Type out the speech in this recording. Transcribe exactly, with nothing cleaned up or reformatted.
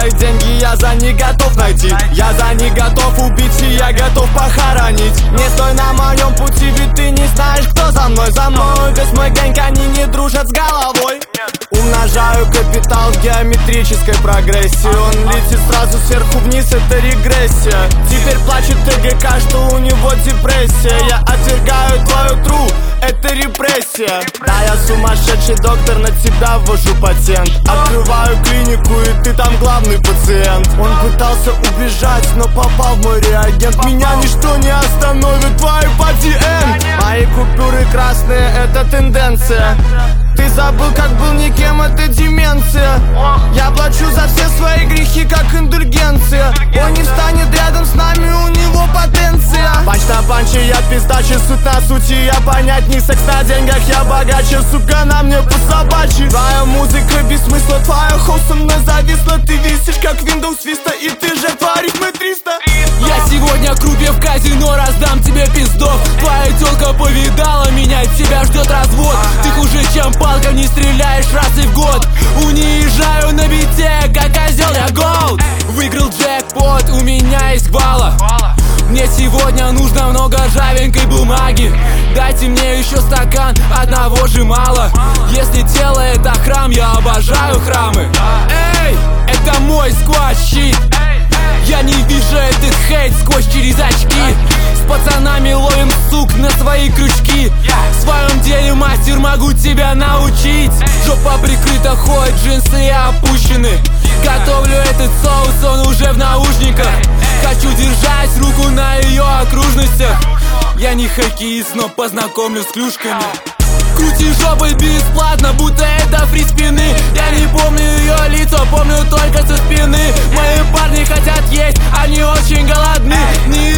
свои деньги я за них готов найти. Я за них готов убить и я готов похоронить. Не стой на моем пути, ведь ты не знаешь, кто за мной. За мной весь мой гэнг, они не дружат с головой. Умножаю капитал в геометрической прогрессии. Он летит сразу сверху вниз, это регрессия. Теперь плачет ТГК, что у него депрессия. Я отвергаю твою тру, это репрессия. Да, я сумасшедший доктор, на тебя ввожу патент. Открываю клинику, и ты там главный пациент. Он пытался убежать, но попал в мой реагент. Меня ничто не остановит, твой пациент. Мои купюры красные, это тенденция. Ты забыл, как был никем, это деменция. Я плачу за все свои грехи, как индульгенция. Он не встанет рядом с нами, у него потенция. Панч на панче, я пиздачу, суть на сути. Я понять не секс на деньгах, я богаче. Сука, на мне по собачьи. Твоя музыка без смысла, твоя хоу со мной зависла. Ты висишь, как Windows Vista, и ты жертва рифмы триста. Я сегодня крупе в казино раздам тебе пиздов. Твоя тёлка повидала меня, тебя ждет развод. Ты хуже, чем палка, не стреляешь раз и в год. Унижаю на бите, как козел я голд. Выиграл джекпот, у меня есть гвала. Мне сегодня нужно много ржавенькой бумаги. Дайте мне еще стакан, одного же мало. Если тело это храм, я обожаю храмы. Эй, это мой сквад-щит. Я не вижу этот хейт сквозь через очки. С пацанами ловим сук на свои крючки. В своем деле мастер, могу тебя научить. Жопа прикрыта, ходят джинсы опущены. Готовлю этот соус, он уже в наушниках. Хочу держать руку на ее окружностях. Я не хоккеист, но познакомлю с клюшками. Крути жопой бесплатно, будто это фриспины. Я не помню ее лицо, помню только со спины. Мои парни хотят есть, они очень голодны. Не